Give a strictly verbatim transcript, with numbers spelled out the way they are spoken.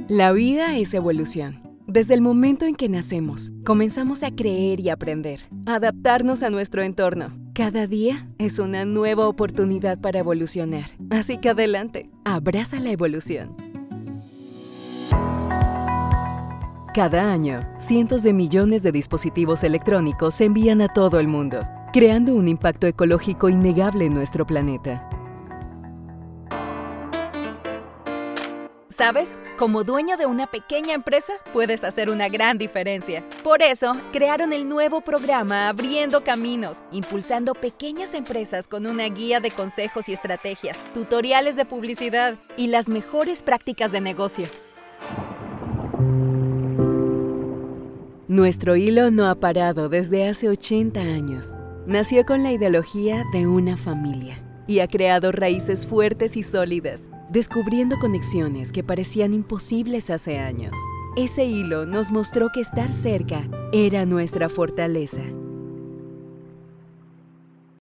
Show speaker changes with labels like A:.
A: La vida es evolución. Desde el momento en que nacemos, comenzamos a creer y aprender, a adaptarnos a nuestro entorno. Cada día es una nueva oportunidad para evolucionar. Así que adelante, abraza la evolución. Cada año, cientos de millones de dispositivos electrónicos se envían a todo el mundo, creando un impacto ecológico innegable en nuestro planeta.
B: ¿Sabes? Como dueño de una pequeña empresa, puedes hacer una gran diferencia. Por eso, crearon el nuevo programa Abriendo Caminos, impulsando pequeñas empresas con una guía de consejos y estrategias, tutoriales de publicidad y las mejores prácticas de negocio.
A: Nuestro hilo no ha parado desde hace ochenta años. Nació con la ideología de una familia y ha creado raíces fuertes y sólidas, descubriendo conexiones que parecían imposibles hace años. Ese hilo nos mostró que estar cerca era nuestra fortaleza